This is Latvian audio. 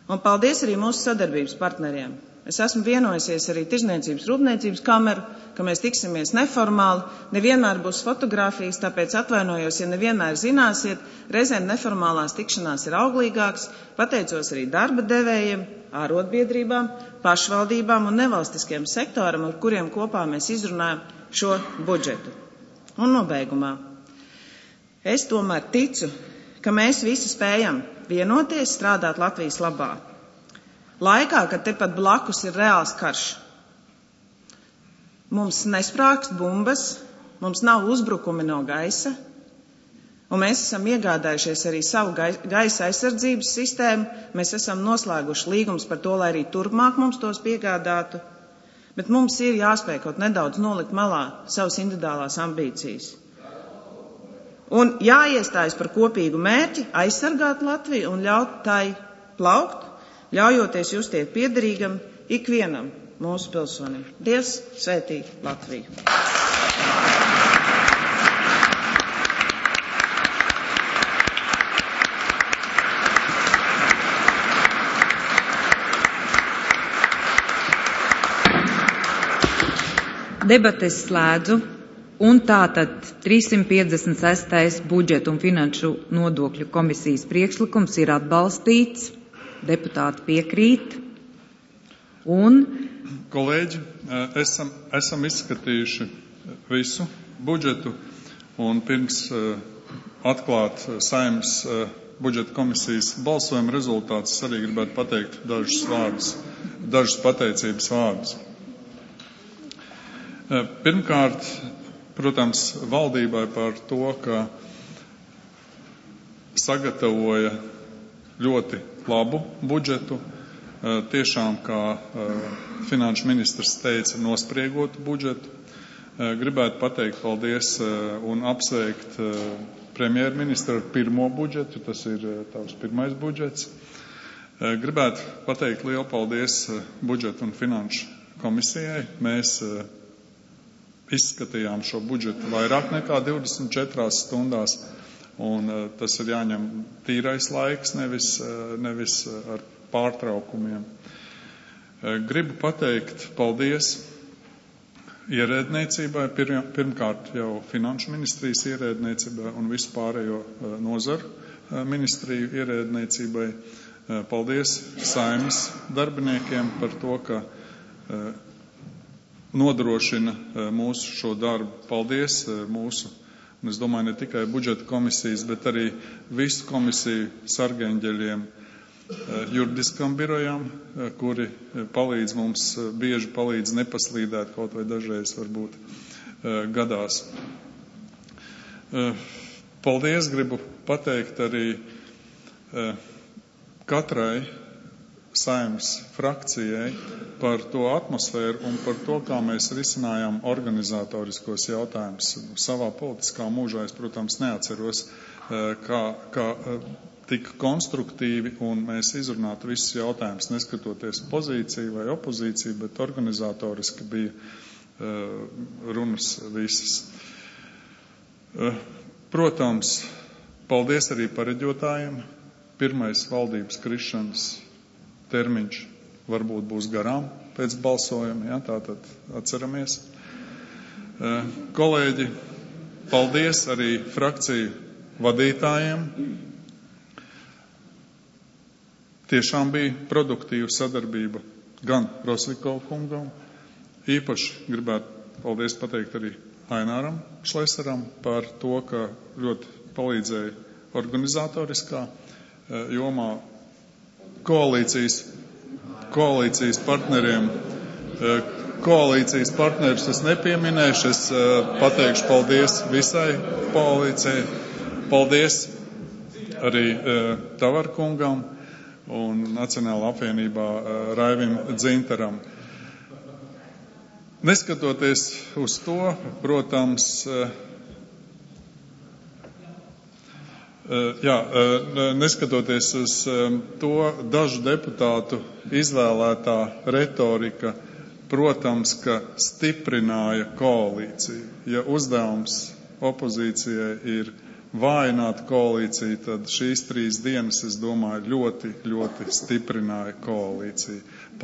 Un paldies arī mūsu sadarbības partneriem. Es esmu vienojusies arī Tirzniecības rūpniecības kameru, ka mēs tiksimies neformāli, nevienmēr būs fotogrāfijas, tāpēc atvainojos, ja nevienmēr zināsiet, reizēm neformālās tikšanās ir auglīgāks, pateicos arī darba devējiem, ārotbiedrībām, pašvaldībām un nevalstiskiem sektoram, ar kuriem kopā mēs izrunājam šo budžetu. Un nobeigumā. Es tomēr ticu, ka mēs visi spējam vienoties, strādāt Latvijas labā. Laikā, kad tepat blakus ir reāls karš. Mums nesprākst bumbas, mums nav uzbrukumi no gaisa, un mēs esam iegādājušies arī savu gaisa aizsardzības sistēmu, mēs esam noslēguši līgumus par to, lai arī turpmāk mums tos piegādātu, bet mums ir jāspēj kaut nedaudz nolikt malā savas individuālās ambīcijas. Un jāiestājas par kopīgu mērķi aizsargāt Latviju un ļaut tai plaukt, ļaujoties justies piederīgam ikvienam mūsu pilsonim. Dievs svētī Latviju! Debates slēdzu, un tātad 356. budžeta un finanšu nodokļu komisijas priekšlikums ir atbalstīts. Deputāti piekrīt. Un kolēģi, esam izskatījuši visu budžetu, un pirms atklāt Saeimas budžeta komisijas balsojuma rezultātus arī gribētu pateikt dažus pateicības vārdus. Pirmkārt, protams, valdībai par to, ka sagatavoja ļoti labu budžetu, tiešām, kā finanšu ministrs teica, nospriegotu budžetu. Gribētu pateikt paldies un apsveikt premjerministru ar pirmo budžetu, tas ir tavs pirmais budžets. Gribētu pateikt lielu paldies budžeta un finanšu komisijai. Mēs izskatījām šo budžetu vairāk nekā 24 stundās. Un tas ir jāņem tīrais laiks, nevis ar pārtraukumiem. Gribu pateikt paldies ierēdniecībai, pirmkārt jau finanšu ministrijas ierēdniecībai un vispārējo nozaru ministriju ierēdniecībai. Paldies Saeimas darbiniekiem par to, ka nodrošina mūsu šo darbu. Paldies mūsu, un es domāju, ne tikai budžeta komisijas, bet arī visu komisiju sargeņģeļiem, juridiskam birojam, kuri palīdz mums, bieži palīdz nepaslīdēt, kaut vai dažreiz varbūt gadās. Paldies, gribu pateikt arī katrai Saeimas frakcijai par to atmosfēru un par to, kā mēs risinājām organizatoriskos jautājumus. Savā politiskā mūžā es, protams, neatceros, kā tik konstruktīvi un mēs izrunātu visus jautājumus, neskatoties pozīciju vai opozīciju, bet organizatoriski bija runas visas. Protams, paldies arī pareģotājiem. Pirmais valdības krišanas termiņš varbūt būs garām pēc balsojuma, tātad atceramies. Kolēģi, paldies arī frakciju vadītājiem. Tiešām bija produktīva sadarbība gan Rosvikova kungam, īpaši gribētu paldies pateikt arī Aināram Šlesaram par to, ka ļoti palīdzēja organizatoriskā jomā koalīcijas partneriem. Koalīcijas partnerus es nepieminēšu, es pateikšu paldies visai koalīcijai. Paldies arī Tavarkungam un Nacionālā apvienībā Raivim Dzintaram. Neskatoties uz to, protams, neskatoties uz to, dažu deputātu izvēlētā retorika, protams, ka stiprināja koalīciju. Ja uzdevums opozīcijai ir vājinātu koalīciju, tad šīs 3 dienas, es domāju, ļoti, ļoti stiprināja koalīciju.